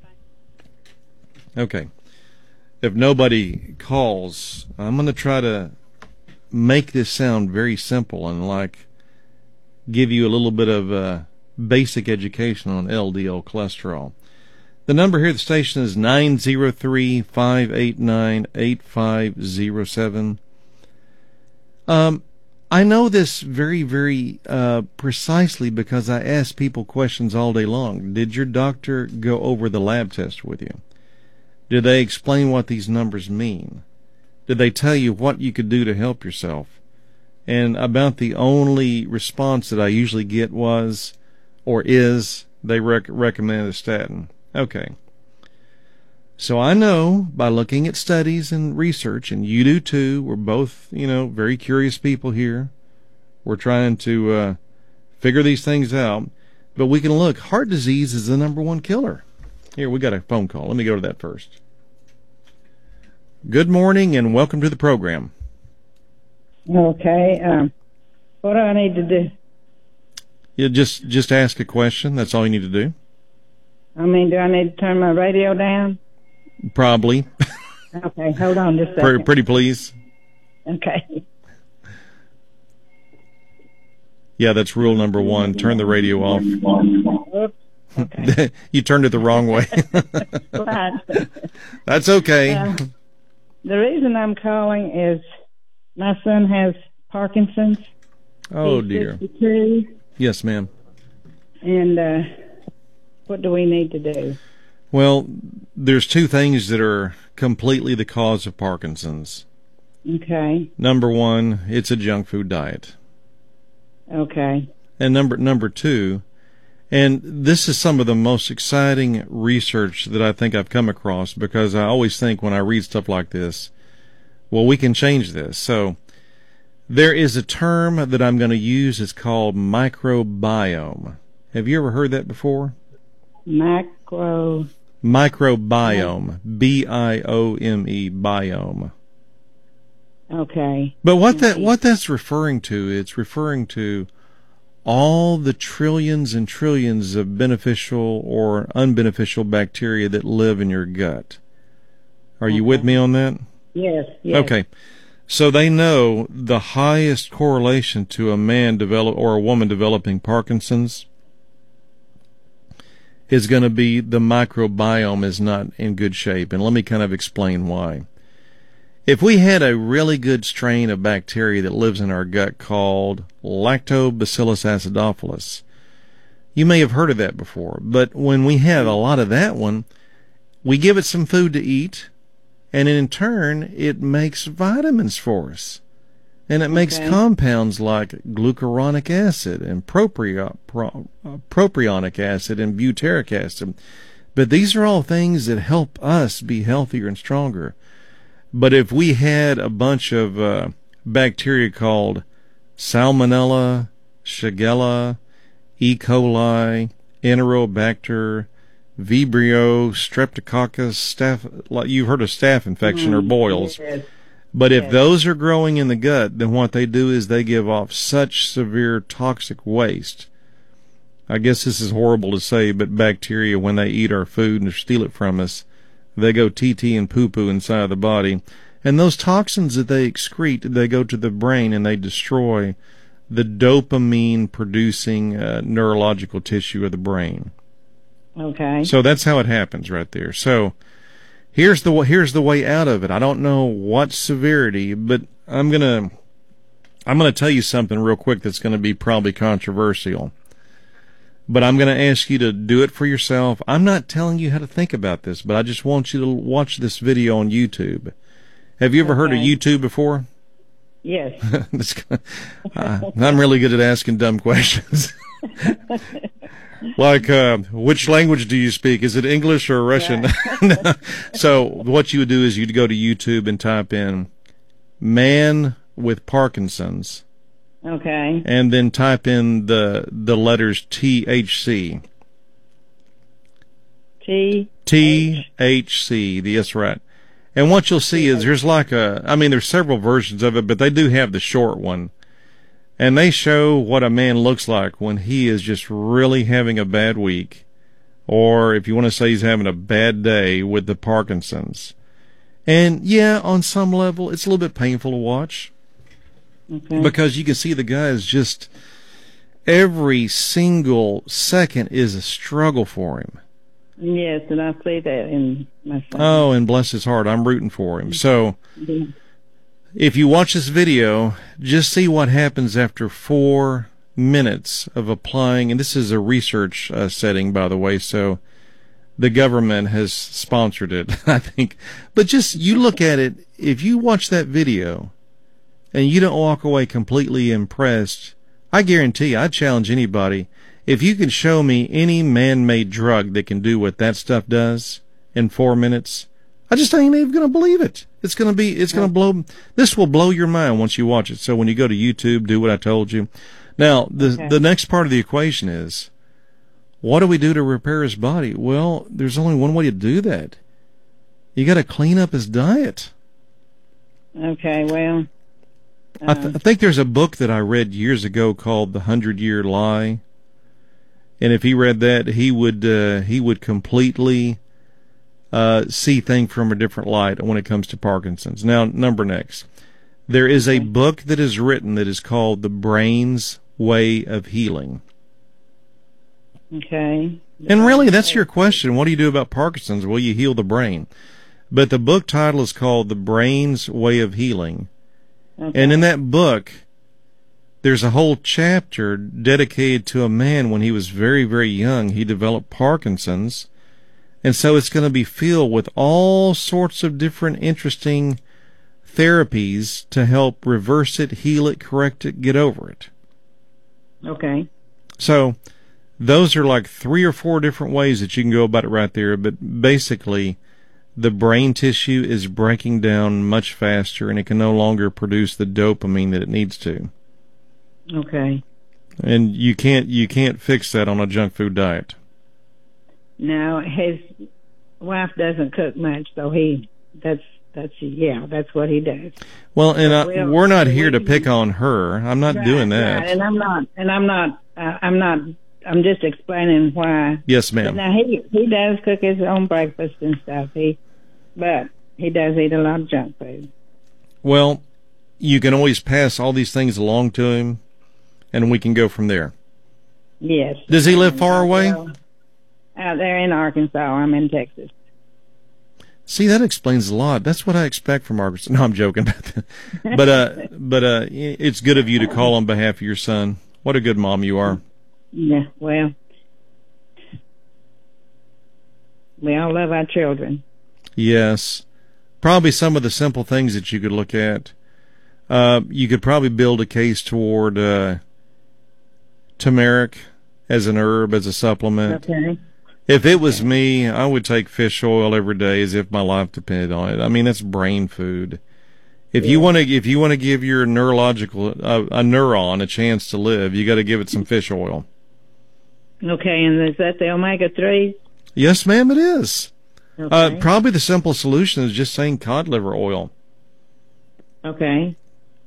Okay. If nobody calls, I'm going to try to make this sound very simple and like give you a little bit of uh, basic education on L D L cholesterol. The number here at the station is nine zero three, five eight nine, eight five zero seven. Um, I know this very, very uh, precisely because I ask people questions all day long. Did your doctor go over the lab test with you? Did they explain what these numbers mean? Did they tell you what you could do to help yourself? And about the only response that I usually get was, or is, they rec- recommend a statin. Okay. So I know by looking at studies and research, and you do too, we're both, you know, very curious people here. We're trying to uh, figure these things out. But we can look. Heart disease is the number one killer. Here, we got a phone call. Let me go to that first. Good morning and welcome to the program. Okay. Um, what do I need to do? You just just ask a question. That's all you need to do. I mean, do I need to turn my radio down? Probably. Okay, hold on just a pretty, second. pretty please. Okay. Yeah, that's rule number one. Turn the radio off. Oops. Okay. You turned it the wrong way. Right. That's okay. Um, the reason I'm calling is my son has Parkinson's. Oh, He's dear. sixty-two, Yes, ma'am. and uh, what do we need to do? Well, there's two things that are completely the cause of Parkinson's. Okay. Number one, it's a junk food diet. Okay. And number number two, and this is some of the most exciting research that I think I've come across, because I always think when I read stuff like this, well, we can change this. So there is a term that I'm going to use. It's called microbiome. Have you ever heard that before? Macro. Microbiome. B I O M E, biome. Okay. But what that what that's referring to, it's referring to all the trillions and trillions of beneficial or unbeneficial bacteria that live in your gut. Are you Okay. with me on that? Yes, yes. Okay. So they know the highest correlation to a man develop or a woman developing Parkinson's is going to be the microbiome is not in good shape. And let me kind of explain why. If we had a really good strain of bacteria that lives in our gut called Lactobacillus acidophilus, you may have heard of that before, but when we have a lot of that one, we give it some food to eat, and in turn, it makes vitamins for us. And it makes Okay. compounds like glucuronic acid and proprio, pro, uh, propionic acid and butyric acid. But these are all things that help us be healthier and stronger. But if we had a bunch of uh, bacteria called Salmonella, Shigella, E. coli, Enterobacter, Vibrio, Streptococcus, staph, like you've heard of staph infection or Mm, boils. yes. But if Yes. those are growing in the gut, then what they do is they give off such severe toxic waste. I guess this is horrible to say, but bacteria, when they eat our food and steal it from us, they go T T and poo-poo inside the body. And those toxins that they excrete, they go to the brain and they destroy the dopamine-producing uh, neurological tissue of the brain. Okay. So that's how it happens right there. So here's the here's the way out of it. I don't know what severity, but I'm gonna I'm gonna tell you something real quick that's gonna be probably controversial. But I'm gonna ask you to do it for yourself. I'm not telling you how to think about this, but I just want you to watch this video on YouTube. Have you ever heard of Okay. YouTube before? Yes. This- uh, I'm really good at asking dumb questions. Like, uh, which language do you speak? Is it English or Russian? So what you would do is you'd go to YouTube and type in man with Parkinson's Okay. and then type in the the letters T H C. T. T H C, that's right. And what you'll see is there's like a, I mean, there's several versions of it, but they do have the short one. And they show what a man looks like when he is just really having a bad week, or if you want to say he's having a bad day with the Parkinson's. And yeah, on some level, it's a little bit painful to watch Okay. because you can see the guy is just, every single second is a struggle for him. Yes, and I see that in my son. Oh, and bless his heart, I'm rooting for him. So, Yeah. if you watch this video, just see what happens after four minutes of applying, and this is a research uh, setting, by the way, so the government has sponsored it, I think. But just, you look at it, if you watch that video, and you don't walk away completely impressed, I guarantee, I challenge anybody, if you can show me any man-made drug that can do what that stuff does in four minutes, I just ain't even going to believe it. It's going to be, it's going to blow, this will blow your mind once you watch it. So when you go to YouTube, do what I told you. Now, the Okay. the next part of the equation is, what do we do to repair his body? Well, there's only one way to do that. You got to clean up his diet. Okay, well. I, th- I think there's a book that I read years ago called The Hundred Year Lie. And if he read that, he would, uh, he would completely, Uh, see things from a different light when it comes to Parkinson's. Now, number next. There is a book that is written that is called The Brain's Way of Healing. Okay. And really, that's your question. What do you do about Parkinson's? Well, you heal the brain. But the book title is called The Brain's Way of Healing. Okay. And in that book, there's a whole chapter dedicated to a man when he was very, very young. He developed Parkinson's. And so it's going to be filled with all sorts of different interesting therapies to help reverse it, heal it, correct it, get over it. Okay. So those are like three or four different ways that you can go about it right there. But basically, the brain tissue is breaking down much faster, and it can no longer produce the dopamine that it needs to. Okay. And you can't you can't fix that on a junk food diet. No, his wife doesn't cook much, so he that's that's yeah, that's what he does. Well, and I, Well, we're not here to we- pick on her. I'm not Right, doing that. right, and I'm not, and I'm not, uh, I'm not. I'm just explaining why. Yes, But ma'am. now he he does cook his own breakfast and stuff. He, but he does eat a lot of junk food. Well, you can always pass all these things along to him, and we can go from there. Yes. Does he live far away? Well, out there in Arkansas. I'm in Texas. See, that explains a lot. That's what I expect from Arkansas. No, I'm joking about that. But uh, but uh, it's good of you to call on behalf of your son. What a good mom you are. Yeah. Well, we all love our children. Yes. Probably some of the simple things that you could look at. Uh, you could probably build a case toward uh, turmeric as an herb, as a supplement. Okay. If it was me, I would take fish oil every day as if my life depended on it. I mean, that's brain food. If you want to, if you want to give your neurological uh, a neuron a chance to live, you got to give it some fish oil. Okay, and is that the omega three? Yes, ma'am, it is. Okay. Uh, probably the simple solution is just saying cod liver oil. Okay.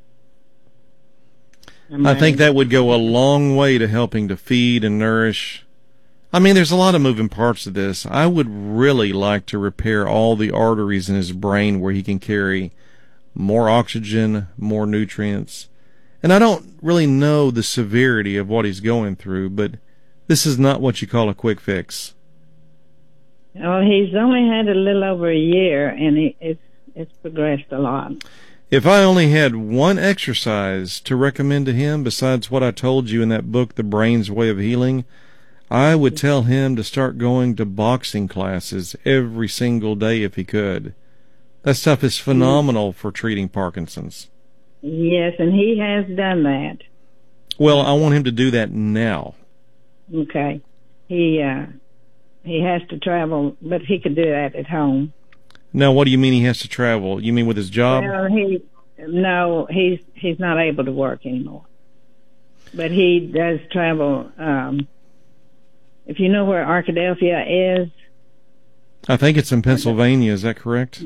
I think that would go a long way to helping to feed and nourish. I mean, there's a lot of moving parts to this. I would really like to repair all the arteries in his brain where he can carry more oxygen, more nutrients. And I don't really know the severity of what he's going through, but this is not what you call a quick fix. Well, he's only had a little over a year, and he, it's it's progressed a lot. If I only had one exercise to recommend to him besides what I told you in that book, The Brain's Way of Healing, I would tell him to start going to boxing classes every single day if he could. That stuff is phenomenal for treating Parkinson's. Yes, and he has done that. Well, I want him to do that now. Okay. He uh, he has to travel, but he could do that at home. Now, what do you mean he has to travel? You mean with his job? Well, he no, he's he's not able to work anymore. But he does travel. Um, if you know where Arkadelphia is, I think it's in Pennsylvania. Is that correct?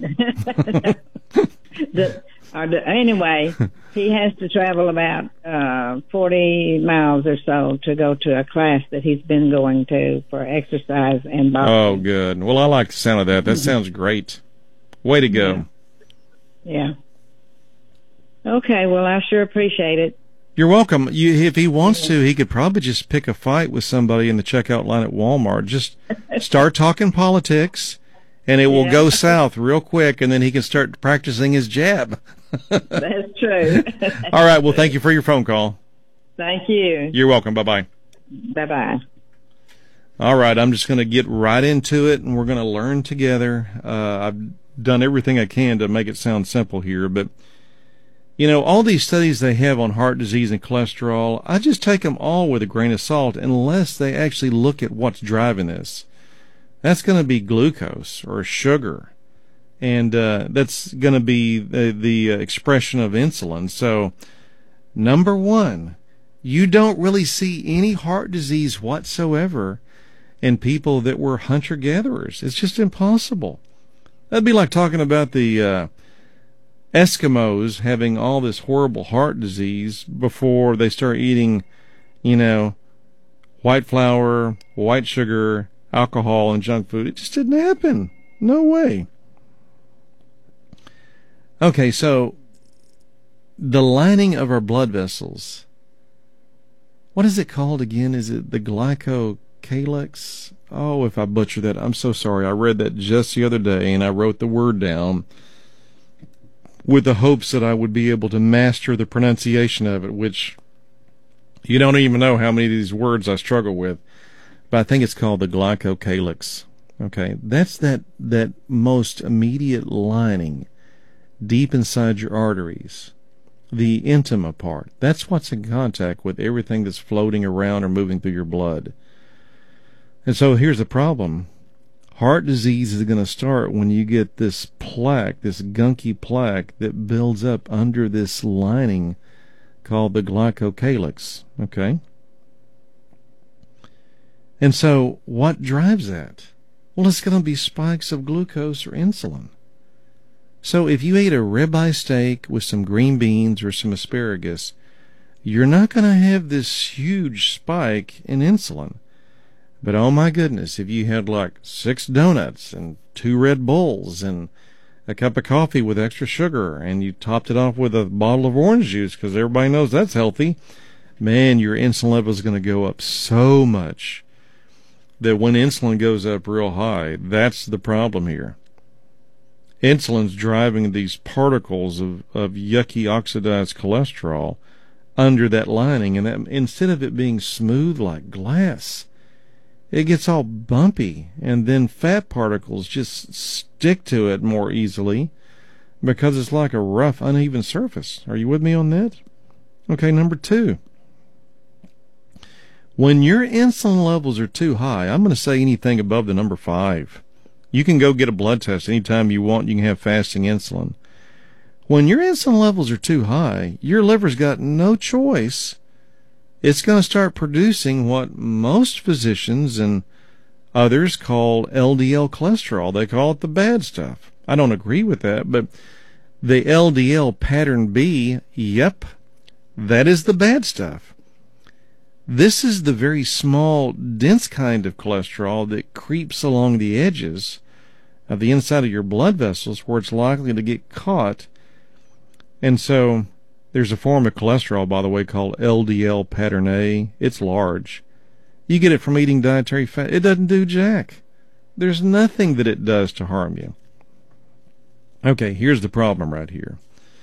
the, or the, anyway, he has to travel about uh, forty miles or so to go to a class that he's been going to for exercise and boxing. Oh, good. Well, I like the sound of that. That sounds great. Way to go. Yeah. Okay, well, I sure appreciate it. You're welcome. You, if he wants to, he could probably just pick a fight with somebody in the checkout line at Walmart. Just start talking politics, and it will Yeah. go south real quick, and then he can start practicing his jab. That's true. All right. Well, thank you for your phone call. Thank you. You're welcome. Bye-bye. Bye-bye. All right. I'm just going to get right into it, and we're going to learn together. Uh, I've done everything I can to make it sound simple here, but you know, all these studies they have on heart disease and cholesterol, I just take them all with a grain of salt unless they actually look at what's driving this. That's going to be glucose or sugar, and uh, that's going to be the, the uh, expression of insulin. So, number one, you don't really see any heart disease whatsoever in people that were hunter-gatherers. It's just impossible. That'd be like talking about the uh, Eskimos having all this horrible heart disease before they start eating, you know, white flour, white sugar, alcohol, and junk food. It just didn't happen. No way. Okay, so the lining of our blood vessels, what is it called again? Is it the glycocalyx? Oh, if I butcher that, I'm so sorry. I read that just the other day, and I wrote the word down with the hopes that I would be able to master the pronunciation of it, which you don't even know how many of these words I struggle with. But I think it's called the glycocalyx. Okay, that's that, that most immediate lining deep inside your arteries, the intima part. That's what's in contact with everything that's floating around or moving through your blood. And so here's the problem. Heart disease is going to start when you get this plaque, this gunky plaque that builds up under this lining called the glycocalyx. Okay? And so what drives that? Well, it's going to be spikes of glucose or insulin. So if you ate a ribeye steak with some green beans or some asparagus, you're not going to have this huge spike in insulin. But oh my goodness, if you had like six donuts and two Red Bulls and a cup of coffee with extra sugar and you topped it off with a bottle of orange juice because everybody knows that's healthy, man, your insulin level is going to go up so much that when insulin goes up real high, that's the problem here. Insulin's driving these particles of, of yucky oxidized cholesterol under that lining, and that, instead of it being smooth like glass, it gets all bumpy, and then fat particles just stick to it more easily because it's like a rough, uneven surface. Are you with me on that? Okay, number two. When your insulin levels are too high, I'm going to say anything above the number five. You can go get a blood test anytime you want. You can have fasting insulin. When your insulin levels are too high, your liver's got no choice. It's going to start producing what most physicians and others call L D L cholesterol. They call it the bad stuff. I don't agree with that, but the L D L pattern B, yep, that is the bad stuff. This is the very small, dense kind of cholesterol that creeps along the edges of the inside of your blood vessels where it's likely to get caught. And so there's a form of cholesterol, by the way, called L D L pattern A. It's large. You get it from eating dietary fat. It doesn't do jack. There's nothing that it does to harm you. Okay, here's the problem right here.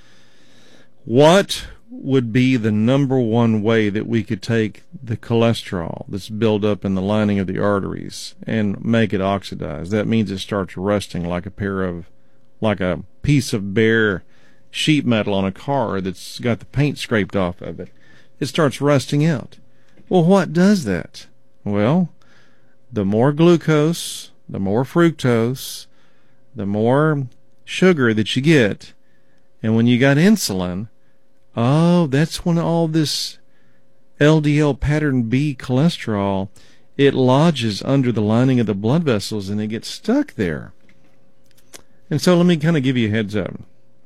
What would be the number one way that we could take the cholesterol that's built up in the lining of the arteries and make it oxidize? That means it starts rusting like a pair of, like a piece of bare sheet metal on a car that's got the paint scraped off of it. It starts rusting out. Well, what does that? Well, the more glucose, the more fructose, the more sugar that you get, and when you got insulin, oh, that's when all this L D L pattern B cholesterol, it lodges under the lining of the blood vessels and it gets stuck there. And so let me kind of give you a heads up.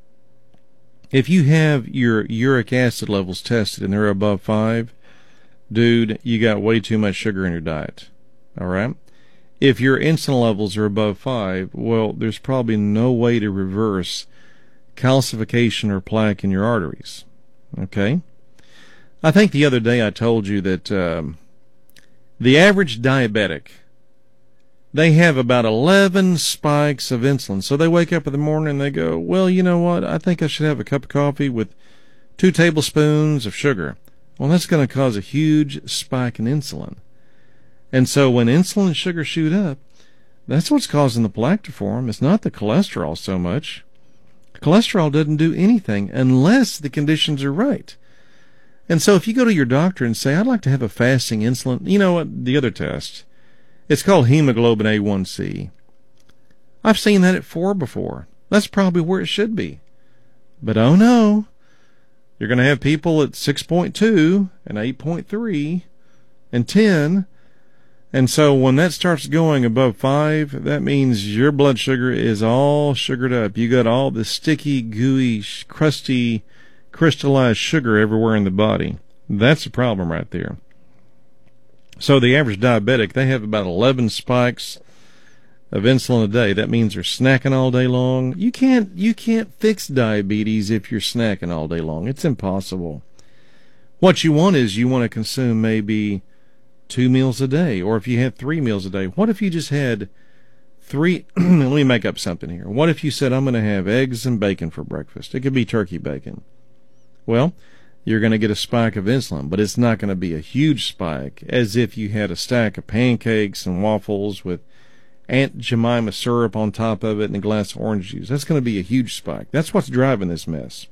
If you have your uric acid levels tested and they're above five, dude, you got way too much sugar in your diet. All right? If your insulin levels are above five, well, there's probably no way to reverse calcification or plaque in your arteries. Okay? I think the other day I told you that um, the average diabetic, they have about eleven spikes of insulin. So they wake up in the morning and they go, well, you know what? I think I should have a cup of coffee with two tablespoons of sugar. Well, that's going to cause a huge spike in insulin. And so when insulin and sugar shoot up, that's what's causing the plaque to form. It's not the cholesterol so much. Cholesterol doesn't do anything unless the conditions are right. And so if you go to your doctor and say, I'd like to have a fasting insulin, you know what, the other test, it's called hemoglobin A one C. I've seen that at four before. That's probably where it should be. But oh no, you're going to have people at six point two and eight point three and ten. And so when that starts going above five, that means your blood sugar is all sugared up. You got all the sticky, gooey, crusty, crystallized sugar everywhere in the body. That's the problem right there. So the average diabetic, they have about eleven spikes of insulin a day. That means they're snacking all day long. You can't, you can't fix diabetes if you're snacking all day long. It's impossible. What you want is you want to consume maybe two meals a day, or if you had three meals a day. What if you just had three? Let me make up something here. What if you said, I'm going to have eggs and bacon for breakfast? It could be turkey bacon. Well, you're going to get a spike of insulin, but it's not going to be a huge spike as if you had a stack of pancakes and waffles with Aunt Jemima syrup on top of it and a glass of orange juice. That's going to be a huge spike. That's what's driving this mess.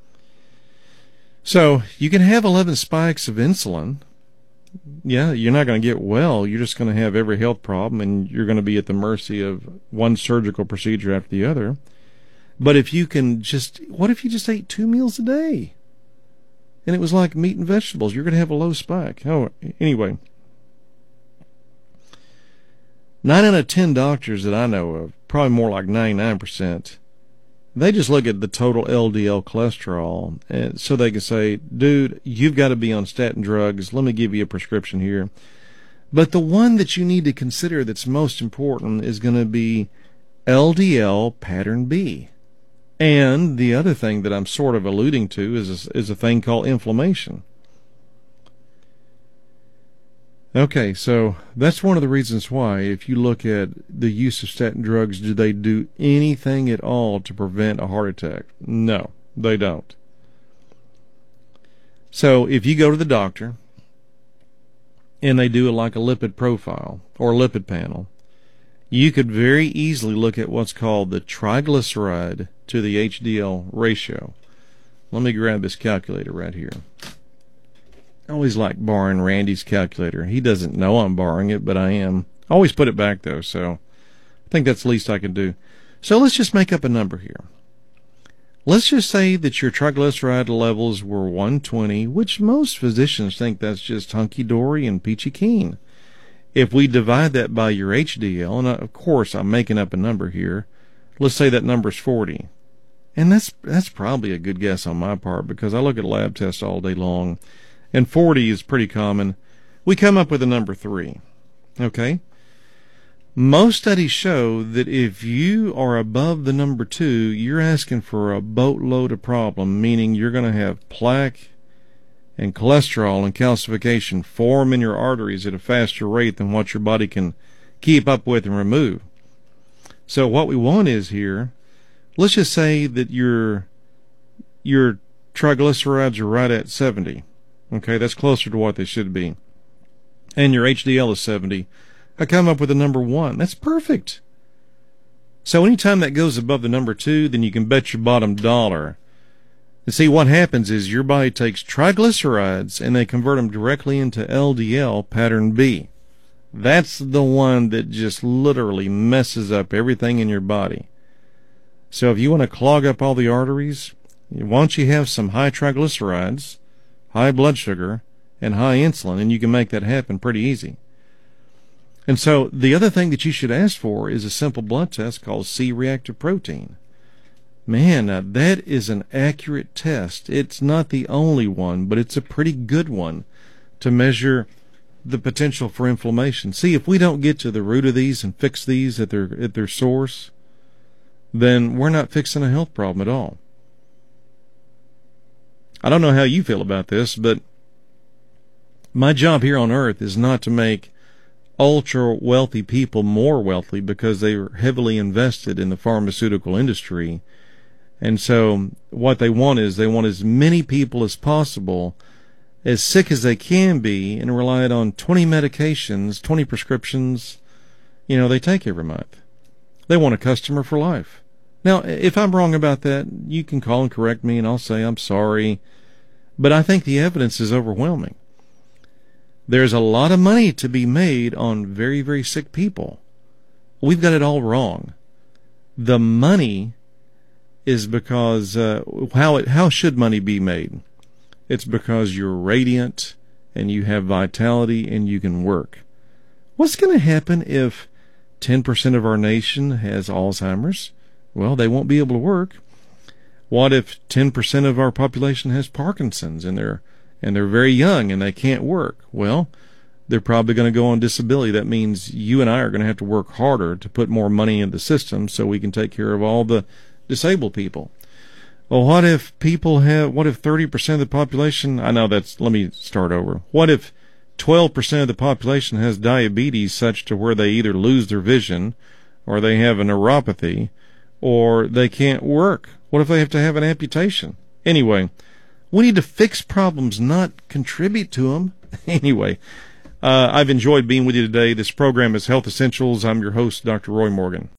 So you can have eleven spikes of insulin. Yeah, you're not going to get well. You're just going to have every health problem, and you're going to be at the mercy of one surgical procedure after the other. But if you can just, what if you just ate two meals a day? And it was like meat and vegetables. You're going to have a low spike. Oh, anyway. Nine out of ten doctors that I know of, probably more like ninety-nine percent, they just look at the total L D L cholesterol, and so they can say, dude, you've got to be on statin drugs. Let me give you a prescription here. But the one that you need to consider that's most important is going to be L D L pattern B. And the other thing that I'm sort of alluding to is a, is a thing called inflammation. Okay, so that's one of the reasons why, if you look at the use of statin drugs, do they do anything at all to prevent a heart attack? No, they don't. So if you go to the doctor and they do like a lipid profile or lipid panel, you could very easily look at what's called the triglyceride to the H D L ratio. Let me grab this calculator right here. I always like borrowing Randy's calculator. He doesn't know I'm borrowing it, but I am. I always put it back, though, so I think that's the least I can do. So let's just make up a number here. Let's just say that your triglyceride levels were one twenty, which most physicians think that's just hunky-dory and peachy keen. If we divide that by your H D L, and of course I'm making up a number here, let's say that number's forty. And that's that's probably a good guess on my part, because I look at lab tests all day long, and forty is pretty common. We come up with a number three. Okay? Most studies show that if you are above the number two, you're asking for a boatload of problem, meaning you're going to have plaque and cholesterol and calcification form in your arteries at a faster rate than what your body can keep up with and remove. So what we want is here, let's just say that your your triglycerides are right at seventy. Okay, that's closer to what they should be. And your H D L is seventy. I come up with a number one. That's perfect. So anytime that goes above the number two, then you can bet your bottom dollar. And see, what happens is your body takes triglycerides and they convert them directly into L D L pattern B. That's the one that just literally messes up everything in your body. So if you want to clog up all the arteries, why don't you have some high triglycerides, high blood sugar, and high insulin, and you can make that happen pretty easy. And so the other thing that you should ask for is a simple blood test called C-reactive protein. Man, now that is an accurate test. It's not the only one, but it's a pretty good one to measure the potential for inflammation. See, if we don't get to the root of these and fix these at their at their source, then we're not fixing a health problem at all. I don't know how you feel about this, but my job here on earth is not to make ultra wealthy people more wealthy because they are heavily invested in the pharmaceutical industry. And so what they want is they want as many people as possible as sick as they can be and relied on twenty medications, twenty prescriptions, you know, they take every month. They want a customer for life. Now, if I'm wrong about that, you can call and correct me and I'll say I'm sorry. But I think the evidence is overwhelming. There's a lot of money to be made on very, very sick people. We've got it all wrong. The money is because, uh, how it, how should money be made? It's because you're radiant and you have vitality and you can work. What's going to happen if ten percent of our nation has Alzheimer's? Well, they won't be able to work. What if ten percent of our population has Parkinson's and they're and they're very young and they can't work? Well, they're probably going to go on disability. That means you and I are going to have to work harder to put more money in the system so we can take care of all the disabled people. Well, what if people have, what if thirty percent of the population, I know that's, let me start over. What if twelve percent of the population has diabetes such to where they either lose their vision or they have a neuropathy or they can't work? What if they have to have an amputation? Anyway, we need to fix problems, not contribute to them. Anyway, uh, I've enjoyed being with you today. This program is Health Essentials. I'm your host, Doctor Roy Morgan.